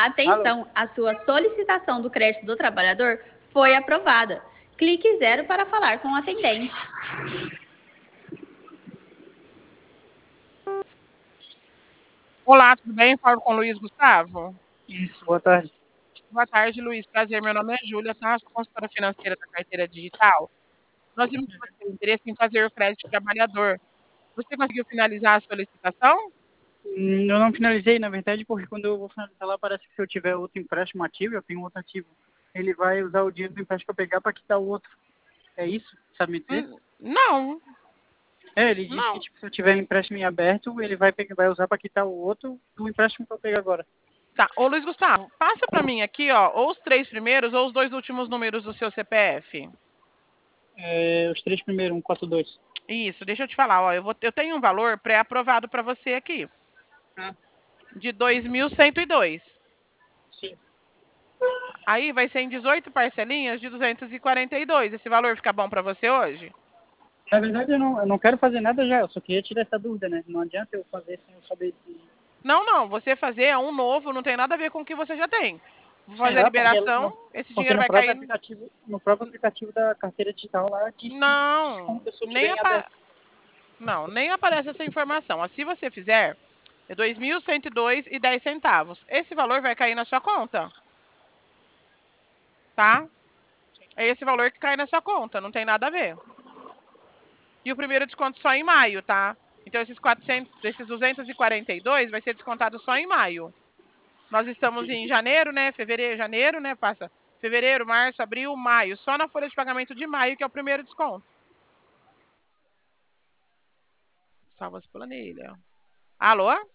Alô? Atenção, a sua solicitação do crédito do trabalhador foi aprovada. Clique 0 para falar com o atendente. Olá, tudo bem? Falo com o Luiz Gustavo. Isso, boa tarde. Boa tarde, Luiz. Prazer, meu nome é Júlia, tá? Sou consultora financeira da carteira digital. Nós vimos que você tem interesse em fazer o crédito trabalhador. Você conseguiu finalizar a solicitação? Eu não finalizei, na verdade, porque quando eu vou finalizar lá, parece que se eu tiver outro empréstimo ativo, eu tenho outro ativo, ele vai usar o dinheiro do empréstimo que eu pegar para quitar o outro. É isso? Sabe me dizer? Não, Ele disse que não. tipo, se eu tiver empréstimo em aberto, ele vai usar para quitar o outro do empréstimo que eu peguei agora. Tá. Ô, Luiz Gustavo, passa para mim aqui, ó, ou os 3 primeiros ou os 2 últimos números do seu CPF. Os três primeiros, 142. Isso, deixa eu te falar, ó, eu tenho um valor pré-aprovado para você aqui, Ah, de 2.102. sim. Aí vai ser em 18 parcelinhas de 242. Esse valor fica bom para você hoje? Na verdade, eu não quero fazer nada já, eu só queria tirar essa dúvida, né? Não adianta eu fazer sem eu saber se... Não. Você fazer é um novo, não tem nada a ver com o que você já tem. Vou fazer a Será? liberação, esse Porque dinheiro vai cair. no próprio aplicativo da carteira digital lá diz que Não, desconta se eu nem, tiver em aberto. não, nem aparece essa informação. Se você fizer, é 2.102,10. Esse valor vai cair na sua conta, tá? É esse valor que cai na sua conta, não tem nada a ver. E o primeiro desconto só em maio, tá? Então esses 242 vai ser descontado só em maio. Nós estamos em janeiro, né? Janeiro, né? Passa fevereiro, março, abril, maio. Só na folha de pagamento de maio que é o primeiro desconto. Salva as planilhas. Alô?